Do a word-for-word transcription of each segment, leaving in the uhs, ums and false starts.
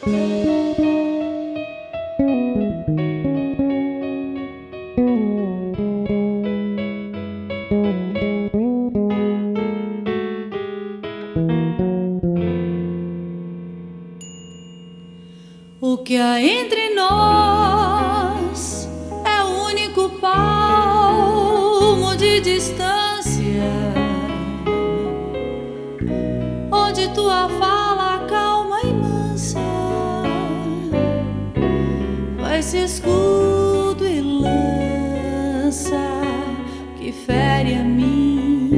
O que há entre nós é o único palmo de distância, onde tua fala calma e mansa vai ser escudo e lança que fere a mim.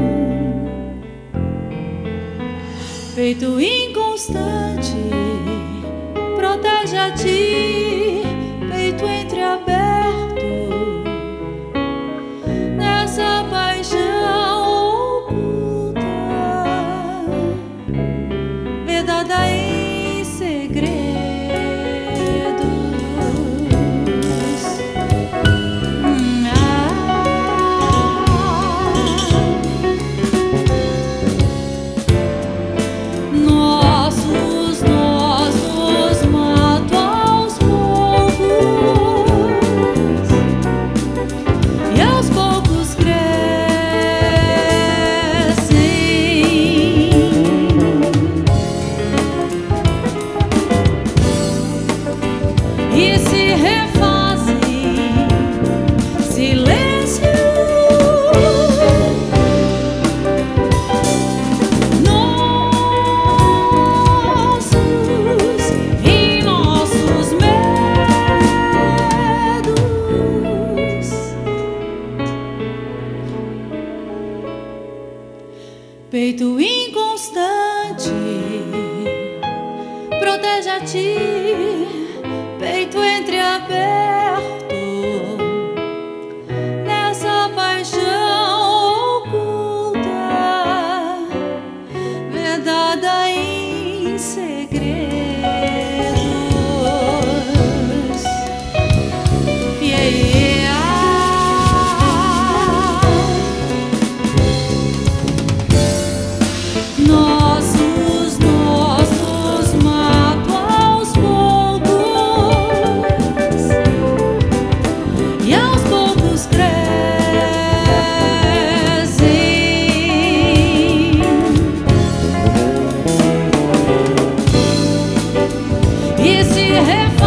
Peito inconstante protege a ti, peito entreaberto nessa paixão oculta, vedada em segredos. Hum, ah, nossos, nossos mato aos poucos e aos poucos crescem e se refazem. Silêncio, nossos e nossos medos. Peito inconstante protege a ti, peito entreaberto nessa paixão oculta, vedada em segredos. Yeah, yeah. Nossos, nossos mato aos poucos e aos poucos crescem e se refazem.